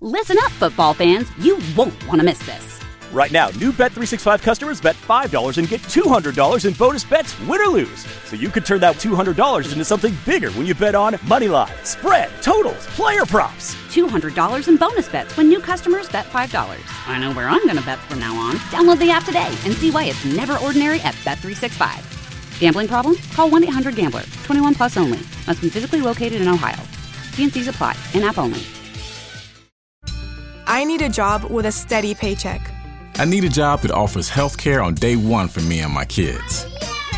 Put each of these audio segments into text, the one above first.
Listen up, football fans. You won't want to miss this. Right now, new Bet365 customers bet $5 and get $200 in bonus bets, win or lose. So you could turn that $200 into something bigger when you bet on money line, spread, totals, player props. $200 in bonus bets when new customers bet $5. I know where I'm going to bet from now on. Download the app today and see why it's never ordinary at Bet365. Gambling problem? Call 1-800-GAMBLER. 21 plus only. Must be physically located in Ohio. T&Cs apply. In-app only. I need a job with a steady paycheck. I need a job that offers health care on day one for me and my kids.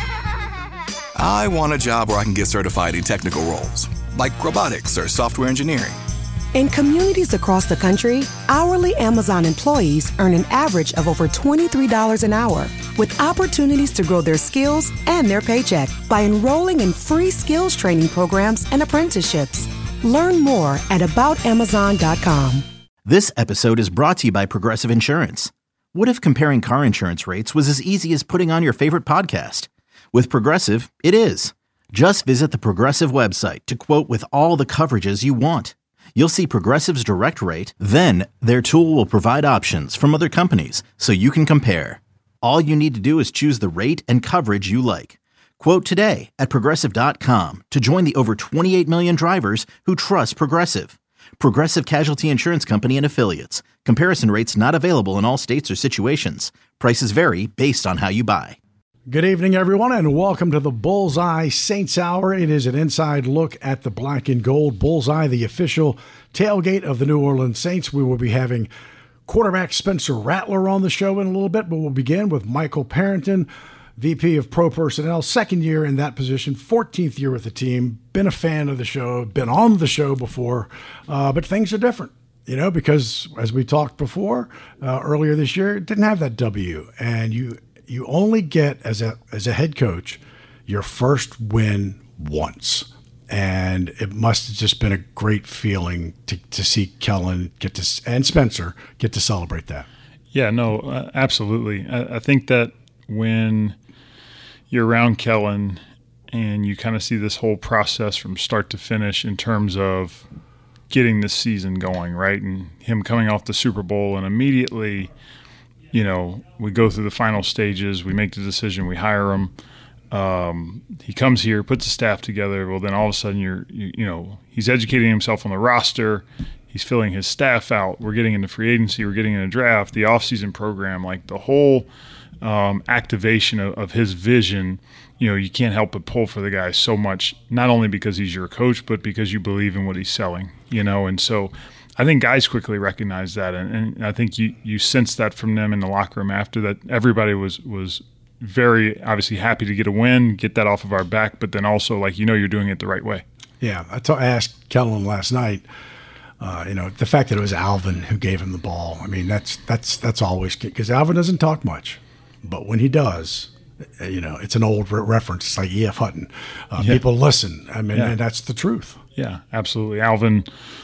I want a job where I can get certified in technical roles, like robotics or software engineering. In communities across the country, hourly Amazon employees earn an average of over $23 an hour, with opportunities to grow their skills and their paycheck by enrolling in free skills training programs and apprenticeships. Learn more at aboutamazon.com. This episode is brought to you by Progressive Insurance. What if comparing car insurance rates was as easy as putting on your favorite podcast? With Progressive, it is. Just visit the Progressive website to quote with all the coverages you want. You'll see Progressive's direct rate, then their tool will provide options from other companies so you can compare. All you need to do is choose the rate and coverage you like. Quote today at Progressive.com to join the over 28 million drivers who trust Progressive. Progressive Casualty Insurance Company and Affiliates. Comparison rates not available in all states or situations. Prices vary based on how you buy. Good evening, everyone, and welcome to the Bullseye Saints Hour. It is an inside look at the black and gold. Bullseye, the official tailgate of the New Orleans Saints. We will be having quarterback Spencer Rattler on the show in a little bit, but we'll begin with Michael Parrington, VP of Pro Personnel, second year in that position, 14th year with the team. Been a fan of the show, been on the show before, but things are different, because as we talked before, earlier this year, it didn't have that W, and you only get, as a head coach, your first win once. And it must have just been a great feeling to see Kellen and Spencer get to celebrate that. Yeah, no, absolutely. I think that when you're around Kellen and you kind of see this whole process from start to finish in terms of getting this season going, right? And him coming off the Super Bowl and immediately, we go through the final stages, we make the decision, we hire him. He comes here, puts the staff together. Well, then all of a sudden he's educating himself on the roster. He's filling his staff out. We're getting into free agency. We're getting in a draft, the offseason program, like the whole activation of his vision. You can't help but pull for the guy so much, not only because he's your coach, but because you believe in what he's selling, and so I think guys quickly recognize that. And I think you sense that from them in the locker room after that. Everybody was very obviously happy to get a win, get that off of our back, but then also you're doing it the right way. Yeah. I asked Kellen last night, the fact that it was Alvin who gave him the ball. I mean, that's always good because Alvin doesn't talk much, but when he does, it's an old reference. It's like E.F. Hutton. People listen. I mean, and that's the truth. Yeah, absolutely. Alvin,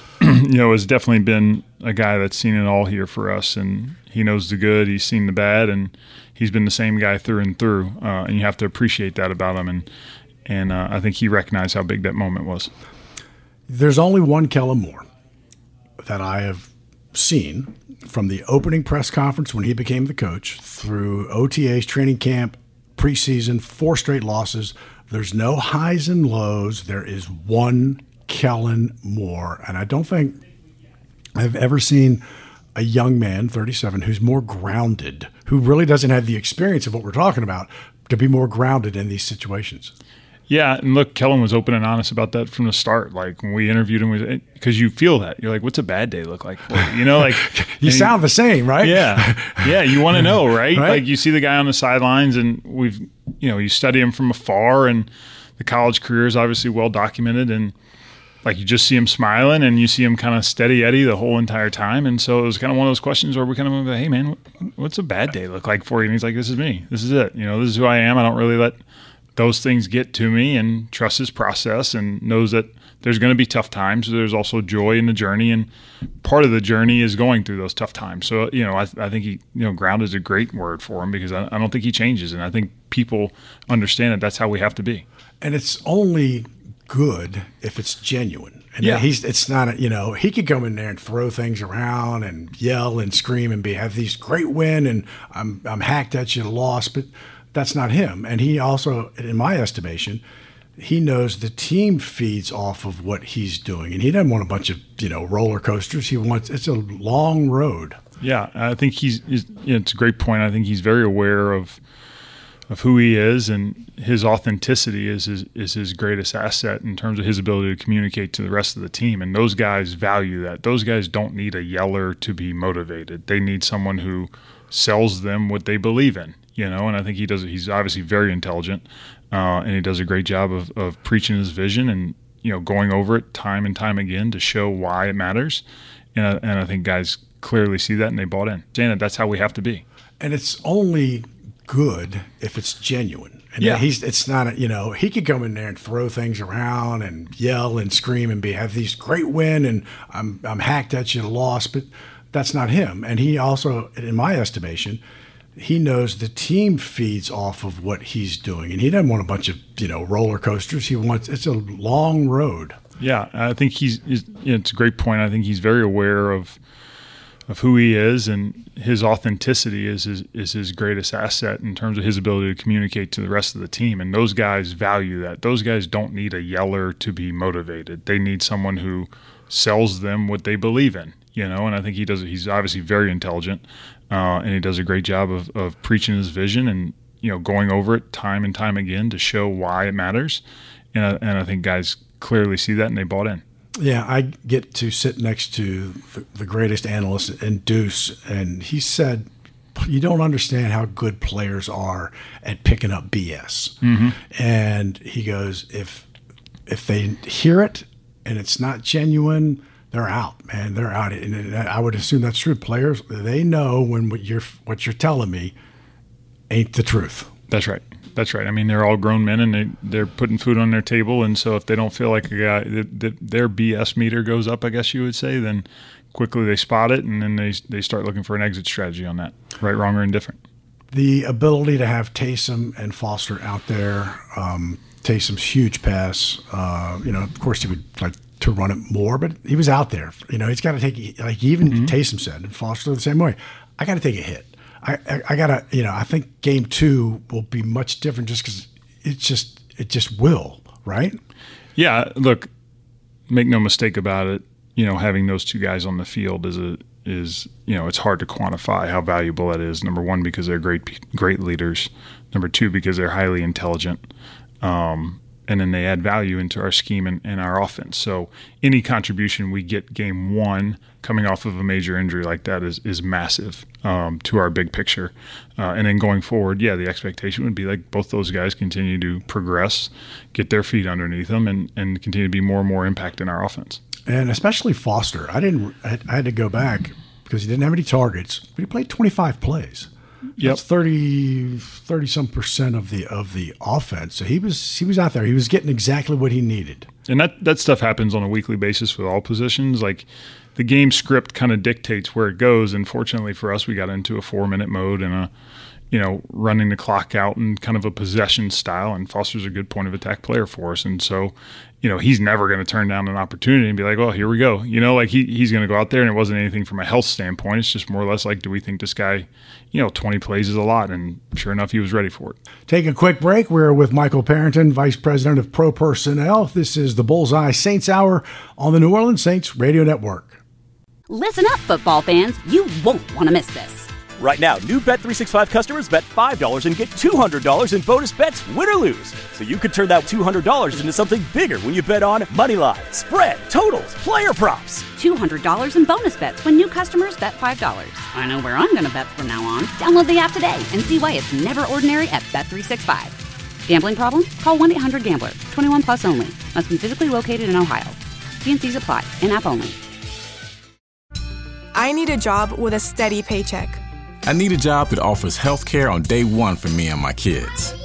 has definitely been a guy that's seen it all here for us, and he knows the good, he's seen the bad, and he's been the same guy through and through. And you have to appreciate that about him. And I think he recognized how big that moment was. There's only one Kellen Moore that I have seen from the opening press conference when he became the coach through OTAs, training camp, preseason, 4 straight losses. There's no highs and lows. There is one Kellen Moore. And I don't think I've ever seen a young man, 37, who's more grounded, who really doesn't have the experience of what we're talking about, to be more grounded in these situations. Yeah, and look, Kellen was open and honest about that from the start. Like when we interviewed him, because you feel that. You're like, what's a bad day look like for you? You sound the same, right? Yeah, you want to know, right? Like you see the guy on the sidelines, and you study him from afar, and the college career is obviously well documented, and you just see him smiling, and you see him kind of steady Eddie the whole entire time. And so it was kind of one of those questions where we kind of went, hey man, what's a bad day look like for you? And he's like, this is me. This is it. This is who I am. I don't really let those things get to me, and trust his process, and knows that there's going to be tough times. There's also joy in the journey, and part of the journey is going through those tough times. So, I think he, ground is a great word for him, because I don't think he changes. And I think people understand that that's how we have to be. And it's only good if it's genuine. And Yeah. it's not, he could come in there and throw things around and yell and scream and have these great win and I'm hacked at you, lost, but that's not him. And he also, in my estimation, he knows the team feeds off of what he's doing, and he doesn't want a bunch of roller coasters. It's a long road. Yeah, I think it's a great point. I think he's very aware of who he is, and his authenticity is his greatest asset in terms of his ability to communicate to the rest of the team. And those guys value that. Those guys don't need a yeller to be motivated. They need someone who sells them what they believe in. And I think he does. He's obviously very intelligent. And he does a great job of preaching his vision and going over it time and time again to show why it matters. And I think guys clearly see that and they bought in. Saying that's how we have to be. And it's only good if it's genuine. And Yeah. it's not he could come in there and throw things around and yell and scream and have these great win and I'm hacked at you, lost, but that's not him. And he also, in my estimation, he knows the team feeds off of what he's doing, and he doesn't want a bunch of roller coasters. It's a long road. Yeah, I think it's a great point. I think he's very aware of who he is, and his authenticity is his greatest asset in terms of his ability to communicate to the rest of the team. And those guys value that. Those guys don't need a yeller to be motivated. They need someone who sells them what they believe in. And I think he does. He's obviously very intelligent. And he does a great job of preaching his vision and going over it time and time again to show why it matters. And I think guys clearly see that and they bought in. Yeah, I get to sit next to the greatest analyst in Deuce, and he said, "You don't understand how good players are at picking up BS." Mm-hmm. And he goes, "If they hear it and it's not genuine." They're out, man. They're out, and I would assume that's true. Players, they know when what you're telling me ain't the truth. That's right. That's right. I mean, they're all grown men, and they're putting food on their table. And so, if they don't feel like a guy, their BS meter goes up, I guess you would say, then quickly they spot it, and then they start looking for an exit strategy on that, right, wrong, or indifferent. The ability to have Taysom and Foster out there, Taysom's huge pass. Of course, he would like to run it more, but he was out there. He's got to take, like even Taysom said, and Foster the same way. I got to take a hit. I got to, I think game 2 will be much different just because it just will, right? Yeah, look, make no mistake about it. Having those two guys on the field is it's hard to quantify how valuable that is. Number one, because they're great leaders. Number two, because they're highly intelligent. And then they add value into our scheme and our offense. So any contribution we get game 1 coming off of a major injury like that is massive to our big picture. And then going forward, the expectation would be like both those guys continue to progress, get their feet underneath them, and continue to be more and more impact in our offense. And especially Foster. I had to go back because he didn't have any targets, but he played 25 plays. Yep. That's 30-some% of the offense. So he was out there. He was getting exactly what he needed. And that stuff happens on a weekly basis with all positions. Like the game script kind of dictates where it goes. And fortunately for us, we got into a 4-minute mode and running the clock out and kind of a possession style. And Foster's a good point of attack player for us. And so, he's never going to turn down an opportunity and be like, well, here we go. He's going to go out there, and it wasn't anything from a health standpoint. It's just more or less like, do we think this guy, 20 plays is a lot? And sure enough, he was ready for it. Take a quick break. We're with Michael Parrington, Vice President of Pro Personnel. This is the Bullseye Saints Hour on the New Orleans Saints Radio Network. Listen up, football fans. You won't want to miss this. Right now, new Bet365 customers bet $5 and get $200 in bonus bets, win or lose. So you could turn that $200 into something bigger when you bet on moneyline, spread, totals, player props. $200 in bonus bets when new customers bet $5. I know where I'm going to bet from now on. Download the app today and see why it's never ordinary at Bet365. Gambling problem? Call 1-800-GAMBLER. 21 plus only. Must be physically located in Ohio. T&Cs apply. In-app only. I need a job with a steady paycheck. I need a job that offers health care on day 1 for me and my kids.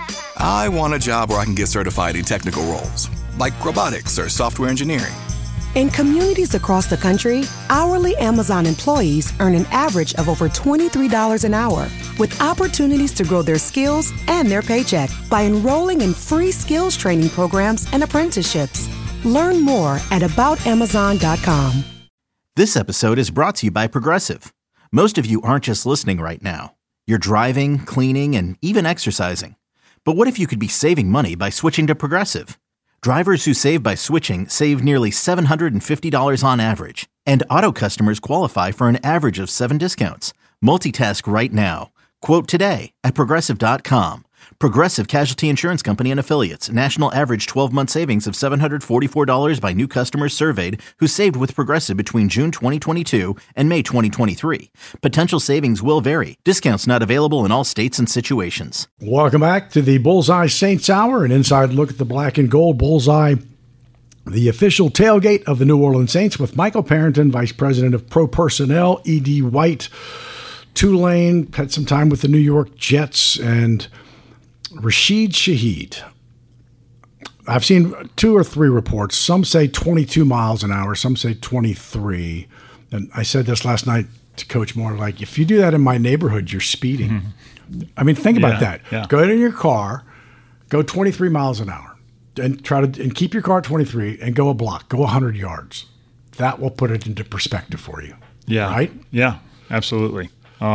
I want a job where I can get certified in technical roles, like robotics or software engineering. In communities across the country, hourly Amazon employees earn an average of over $23 an hour, with opportunities to grow their skills and their paycheck by enrolling in free skills training programs and apprenticeships. Learn more at aboutamazon.com. This episode is brought to you by Progressive. Most of you aren't just listening right now. You're driving, cleaning, and even exercising. But what if you could be saving money by switching to Progressive? Drivers who save by switching save nearly $750 on average, and auto customers qualify for an average of 7 discounts. Multitask right now. Quote today at Progressive.com. Progressive Casualty Insurance Company and Affiliates. National average 12-month savings of $744 by new customers surveyed who saved with Progressive between June 2022 and May 2023. Potential savings will vary. Discounts not available in all states and situations. Welcome back to the Bullseye Saints Hour, an inside look at the black and gold. Bullseye, the official tailgate of the New Orleans Saints, with Michael Parrington, Vice President of Pro Personnel, E.D. White, Tulane, had some time with the New York Jets, and Rashid Shaheed. I've seen 2 or 3 reports. Some say 22 miles an hour. Some say 23. And I said this last night to Coach Moore, like, if you do that in my neighborhood, you're speeding. Mm-hmm. I mean, think about that. Yeah. Go in your car, go 23 miles an hour, and keep your car at 23 and go a block, go 100 yards. That will put it into perspective for you. Yeah. Right? Yeah, absolutely.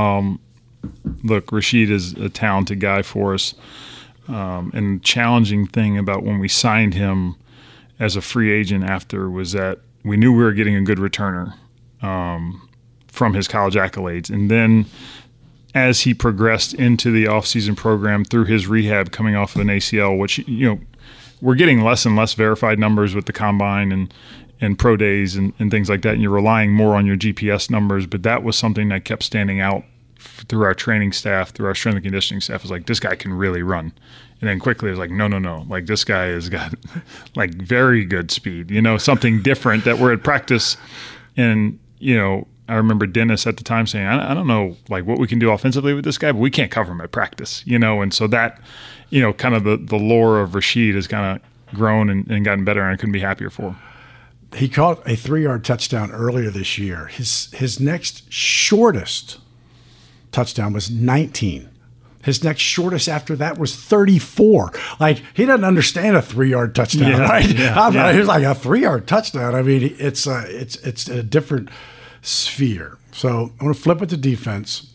Look, Rashid is a talented guy for us. And the challenging thing about when we signed him as a free agent after was that we knew we were getting a good returner from his college accolades. And then as he progressed into the offseason program through his rehab coming off of an ACL, which, you know, we're getting less and less verified numbers with the combine and pro days and things like that, and you're relying more on your GPS numbers. But that was something that kept standing out through our training staff, through our strength and conditioning staff. Was like, this guy can really run. And then quickly it was like, no. Like, this guy has got like very good speed, you know, something different that we're at practice. And, you know, I remember Dennis at the time saying, I don't know like what we can do offensively with this guy, but we can't cover him at practice, you know? And so that, you know, kind of the lore of Rashid has kind of grown and gotten better, and I couldn't be happier for him. He caught a 3-yard touchdown earlier this year. His next shortest touchdown was 19. His next shortest after that was 34. Like, he doesn't understand a 3-yard touchdown, right? Yeah. He's like, a 3-yard touchdown. I mean, it's a different sphere. So I'm going to flip it to defense.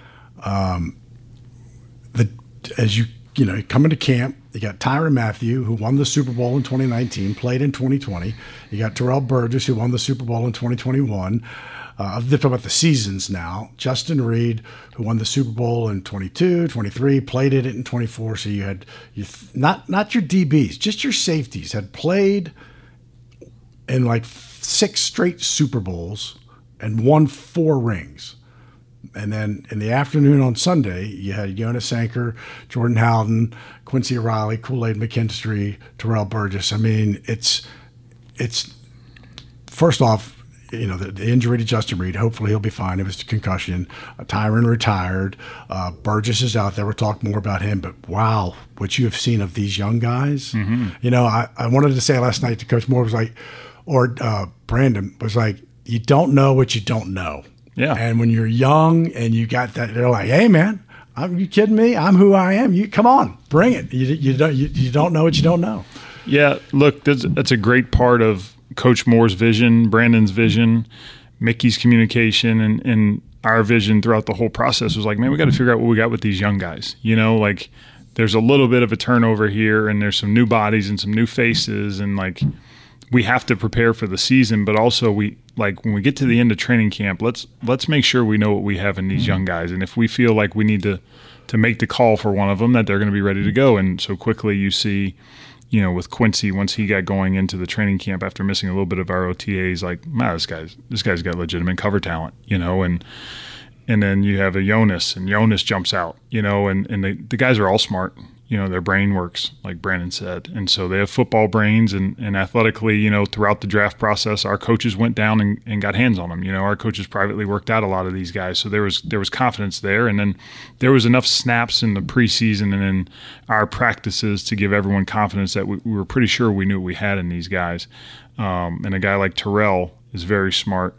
As you come into camp, you got Tyrann Mathieu, who won the Super Bowl in 2019, played in 2020. You got Terrell Burgess, who won the Super Bowl in 2021. I'm talking about the seasons now. Justin Reed, who won the Super Bowl in 22, 23, played it in 24. So you had not your DBs, just your safeties had played in like 6 straight Super Bowls and won 4 rings. And then in the afternoon on Sunday, you had Jonas Sanker, Jordan Howden, Quincy O'Reilly, Kool-Aid McKinstry, Terrell Burgess. I mean, it's first off, you know, the injury to Justin Reed. Hopefully he'll be fine if it's a concussion. Tyrann retired. Burgess is out there. We'll talk more about him. But wow, what you have seen of these young guys. Mm-hmm. You know, I wanted to say last night to Coach Moore Brandon was like, you don't know what you don't know. Yeah. And when you're young and you got that, they're like, hey man, are you kidding me? I'm who I am. You come on, bring it. You don't know what you don't know. Yeah. Look, that's a great part of Coach Moore's vision, Brandon's vision, Mickey's communication, and our vision throughout the whole process was like, man, we got to figure out what we got with these young guys. You know, like there's a little bit of a turnover here, and there's some new bodies and some new faces, and like we have to prepare for the season, but also we like when we get to the end of training camp, let's make sure we know what we have in these young guys, and if we feel like we need to make the call for one of them, that they're going to be ready to go. And so quickly you see, you know, with Quincy, once he got going into the training camp after missing a little bit of our OTAs, like, wow, this guy's got legitimate cover talent, you know, and then you have a Jonas, and Jonas jumps out, you know, and the guys are all smart, their brain works, like Brandon said. And so they have football brains, and athletically, throughout the draft process, our coaches went down and got hands on them. Our coaches privately worked out a lot of these guys. So there was confidence there. And then there was enough snaps in the preseason and in our practices to give everyone confidence that we were pretty sure we knew what we had in these guys. And a guy like Terrell is very smart.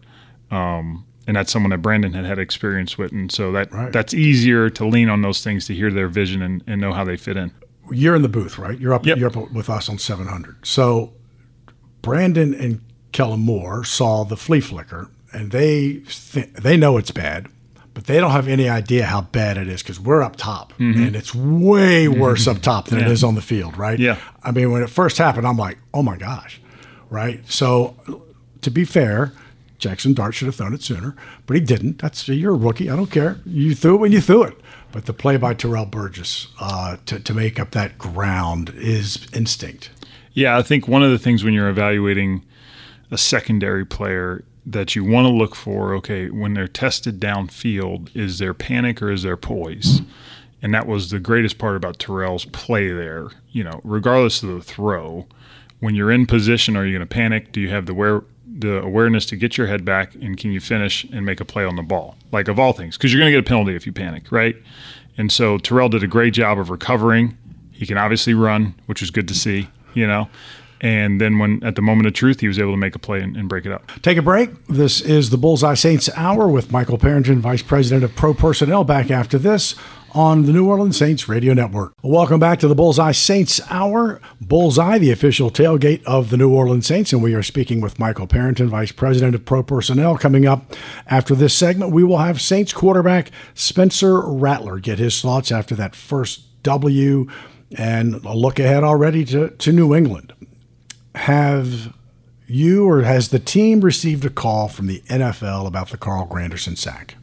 And that's someone that Brandon had experience with. And so that's easier to lean on those things to hear their vision and know how they fit in. You're in the booth, right? You're up with us on 700. So Brandon and Kellen Moore saw the flea flicker, and they know it's bad, but they don't have any idea how bad it is because we're up top, and it's way worse up top than it is on the field, right? Yeah. I mean, when it first happened, I'm like, oh, my gosh, right? So to be fair, Jackson Dart should have thrown it sooner, but he didn't. You're a rookie. I don't care. You threw it when you threw it. But the play by Terrell Burgess to make up that ground is instinct. Yeah, I think one of the things when you're evaluating a secondary player that you want to look for, okay, when they're tested downfield, is there panic or is there poise? And that was the greatest part about Terrell's play there. Regardless of the throw, when you're in position, are you going to panic? Do you have the awareness to get your head back, and can you finish and make a play on the ball? Like, of all things, because you're going to get a penalty if you panic, right? And so Terrell did a great job of recovering. He can obviously run, which was good to see, And then when at the moment of truth, he was able to make a play and break it up. Take a break. This is the Bullseye Saints Hour with Michael Parrington, Vice President of Pro Personnel, back after this on the New Orleans Saints Radio Network. Welcome back to the Bullseye Saints Hour. Bullseye, the official tailgate of the New Orleans Saints, and we are speaking with Michael Parrington, Vice President of Pro Personnel. Coming up after this segment, we will have Saints quarterback Spencer Rattler get his thoughts after that first W and a look ahead already to New England. Have you or has the team received a call from the NFL about the Carl Granderson sack?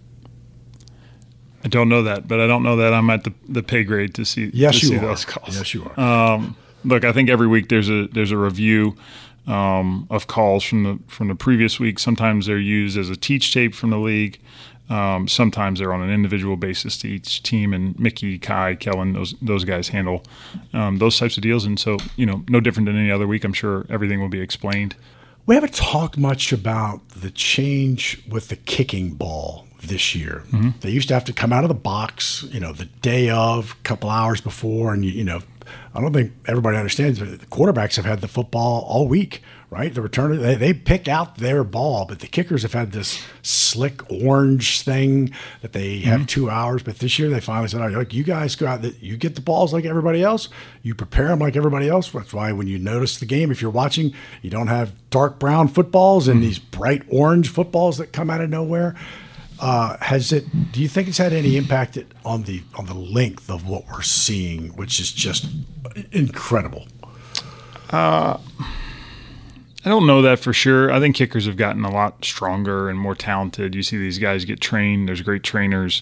I don't know that, but I don't know that I'm at the pay grade to see, those calls. Yes, you are. Look, I think every week there's a review of calls from the previous week. Sometimes they're used as a teach tape from the league. Sometimes they're on an individual basis to each team, and Mickey, Kai, Kellen, those guys handle those types of deals. And so, no different than any other week. I'm sure everything will be explained. We haven't talked much about the change with the kicking ball this year. Mm-hmm. They used to have to come out of the box, the day of, a couple hours before, and I don't think everybody understands, but the quarterbacks have had the football all week, right? The returner, they pick out their ball, but the kickers have had this slick orange thing that they have 2 hours. But this year they finally said, all right, look, you guys go out, you get the balls like everybody else, you prepare them like everybody else. That's why when you notice the game, if you're watching, you don't have dark brown footballs and these bright orange footballs that come out of nowhere. Do you think it's had any impact on the length of what we're seeing, which is just incredible? I don't know that for sure. I think kickers have gotten a lot stronger and more talented. You see these guys get trained. There's great trainers,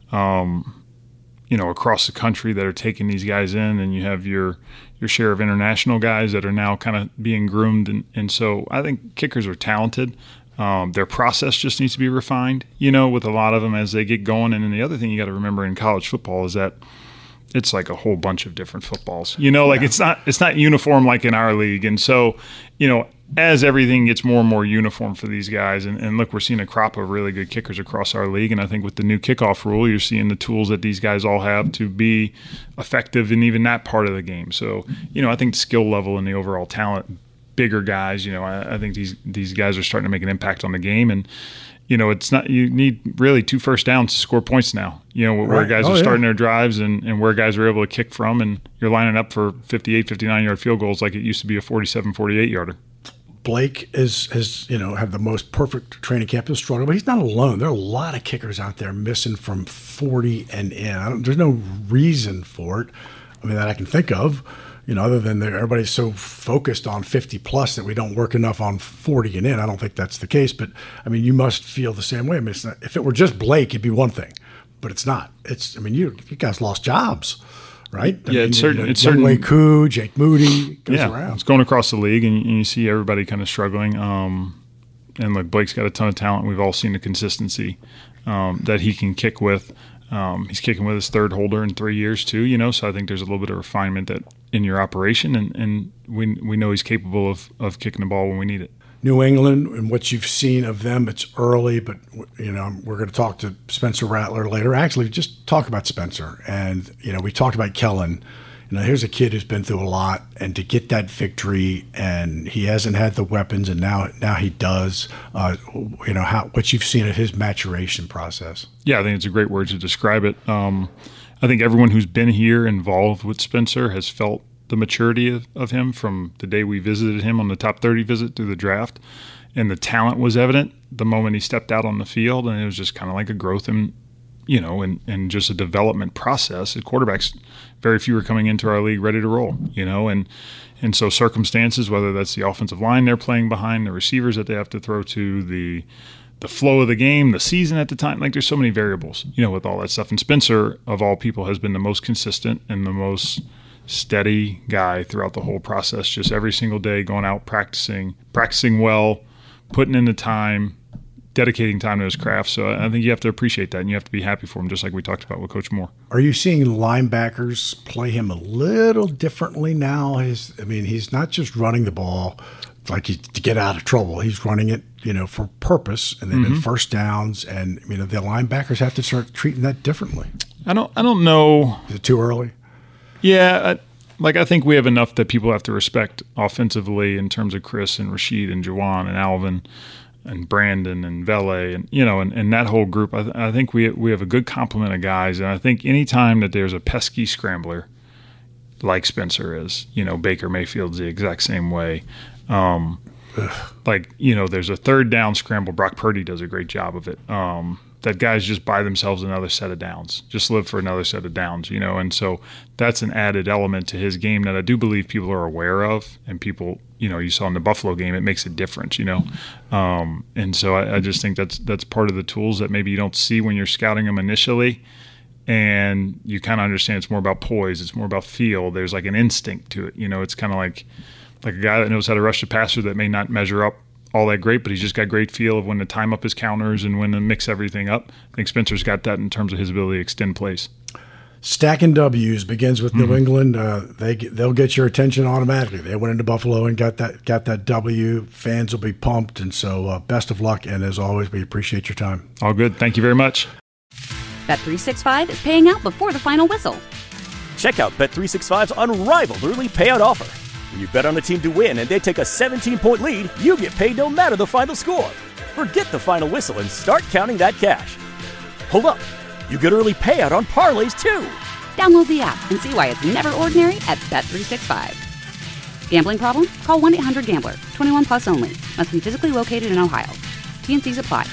across the country that are taking these guys in, and you have your share of international guys that are now kind of being groomed. And so I think kickers are talented. Their process just needs to be refined, with a lot of them as they get going. And then the other thing you got to remember in college football is that it's like a whole bunch of different footballs, it's not uniform like in our league. And so, as everything gets more and more uniform for these guys, and look, we're seeing a crop of really good kickers across our league. And I think with the new kickoff rule, you're seeing the tools that these guys all have to be effective in even that part of the game. So, I think the skill level and the overall talent, bigger guys, I think these guys are starting to make an impact on the game. And, it's not, you need really 2 first downs to score points now, where guys are starting their drives and where guys are able to kick from, and you're lining up for 58, 59-yard field goals like it used to be a 47, 48-yarder. Blake has had the most perfect training camp. He'll struggle, but he's not alone. There are a lot of kickers out there missing from 40 and in. There's no reason for it, that I can think of. Other than everybody's so focused on 50 plus that we don't work enough on 40 and in. I don't think that's the case, but you must feel the same way. It's not, if it were just Blake, it'd be one thing, but it's not. You guys lost jobs, right? It's certain. Younghoe Koo, Jake Moody, goes around. It's going across the league, and you see everybody kind of struggling. And look, Blake's got a ton of talent. We've all seen the consistency that he can kick with. He's kicking with his third holder in 3 years too, so I think there's a little bit of refinement that in your operation, and we know he's capable of kicking the ball when we need it. New England and what you've seen of them, it's early, but we're going to talk to Spencer Rattler later. Actually, just talk about Spencer, and we talked about Kellen. Here's a kid who's been through a lot, and to get that victory, and he hasn't had the weapons, and now he does. What you've seen of his maturation process. Yeah, I think it's a great word to describe it. I think everyone who's been here involved with Spencer has felt the maturity of him from the day we visited him on the top 30 visit through the draft, and the talent was evident the moment he stepped out on the field, and it was just kind of like a growth in and just a development process. At quarterbacks, very few are coming into our league ready to roll, and so circumstances, whether that's the offensive line they're playing behind, the receivers that they have to throw to, the flow of the game, the season at the time, like there's so many variables, with all that stuff. And Spencer, of all people, has been the most consistent and the most steady guy throughout the whole process, just every single day going out practicing well, putting in the time, dedicating time to his craft. So I think you have to appreciate that, and you have to be happy for him, just like we talked about with Coach Moore. Are you seeing linebackers play him a little differently now? He's not just running the ball to get out of trouble. He's running it, for purpose, and then in first downs, and the linebackers have to start treating that differently. I don't know. Is it too early? Yeah, I think we have enough that people have to respect offensively in terms of Chris and Rashid and Juwan and Alvin and Brandon and Vele and and that whole group. I think we have a good complement of guys, and I think any time that there's a pesky scrambler like Spencer is, Baker Mayfield's the exact same way. There's a third down scramble. Brock Purdy does a great job of it. That guys just buy themselves another set of downs, just live for another set of downs, and so that's an added element to his game that I do believe people are aware of, and people, you saw in the Buffalo game, it makes a difference, and so I just think that's part of the tools that maybe you don't see when you're scouting them initially, and you kind of understand it's more about poise, it's more about feel. There's like an instinct to it, it's kind of like a guy that knows how to rush the passer that may not measure up all that great, but he's just got great feel of when to time up his counters and when to mix everything up. I think Spencer's got that in terms of his ability to extend plays. Stacking W's begins with New England. They'll get your attention automatically. They went into Buffalo and got that W. Fans will be pumped, and so best of luck. And as always, we appreciate your time. All good. Thank you very much. Bet365 is paying out before the final whistle. Check out Bet365's unrivaled early payout offer. When you bet on a team to win and they take a 17-point lead, you get paid no matter the final score. Forget the final whistle and start counting that cash. Hold up. You get early payout on parlays, too. Download the app and see why it's never ordinary at Bet365. Gambling problem? Call 1-800-GAMBLER. 21 plus only. Must be physically located in Ohio. T&Cs apply.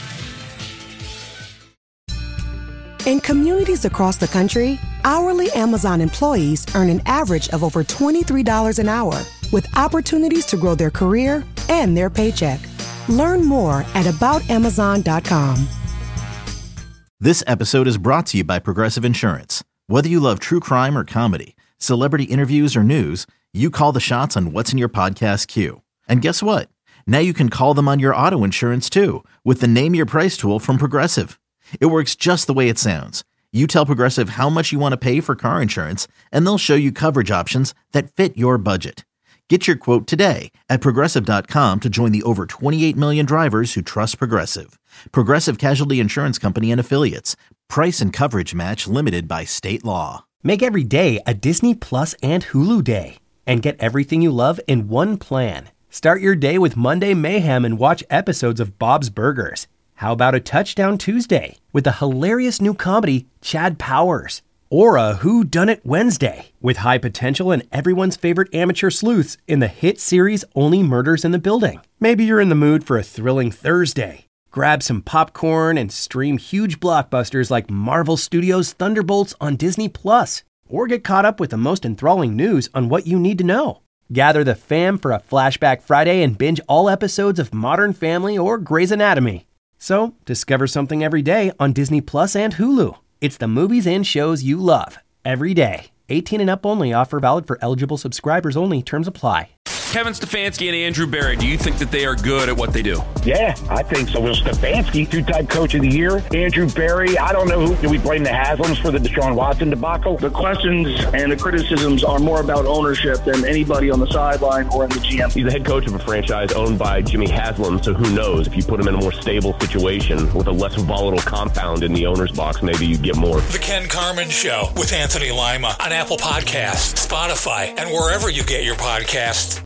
In communities across the country, hourly Amazon employees earn an average of over $23 an hour, with opportunities to grow their career and their paycheck. Learn more at aboutamazon.com. This episode is brought to you by Progressive Insurance. Whether you love true crime or comedy, celebrity interviews or news, you call the shots on what's in your podcast queue. And guess what? Now you can call them on your auto insurance too, with the Name Your Price tool from Progressive. It works just the way it sounds. You tell Progressive how much you want to pay for car insurance, and they'll show you coverage options that fit your budget. Get your quote today at Progressive.com to join the over 28 million drivers who trust Progressive. Progressive Casualty Insurance Company and Affiliates. Price and coverage match limited by state law. Make every day a Disney Plus and Hulu day, and get everything you love in one plan. Start your day with Monday Mayhem and watch episodes of Bob's Burgers. How about a Touchdown Tuesday with the hilarious new comedy Chad Powers? Or a Whodunit Wednesday with high potential and everyone's favorite amateur sleuths in the hit series Only Murders in the Building. Maybe you're in the mood for a thrilling Thursday. Grab some popcorn and stream huge blockbusters like Marvel Studios' Thunderbolts on Disney+. Or get caught up with the most enthralling news on What You Need to Know. Gather the fam for a Flashback Friday and binge all episodes of Modern Family or Grey's Anatomy. So, discover something every day on Disney Plus and Hulu. It's the movies and shows you love every day. 18 and up only. Offer valid for eligible subscribers only. Terms apply. Kevin Stefanski and Andrew Berry, do you think that they are good at what they do? Yeah, I think so. Well, Stefanski, two-time coach of the year. Andrew Berry, I don't know who. Do we blame the Haslams for the Deshaun Watson debacle? The questions and the criticisms are more about ownership than anybody on the sideline or in the GM. He's the head coach of a franchise owned by Jimmy Haslam, so who knows? If you put him in a more stable situation with a less volatile compound in the owner's box, maybe you'd get more. The Ken Carman Show with Anthony Lima on Apple Podcasts, Spotify, and wherever you get your podcasts.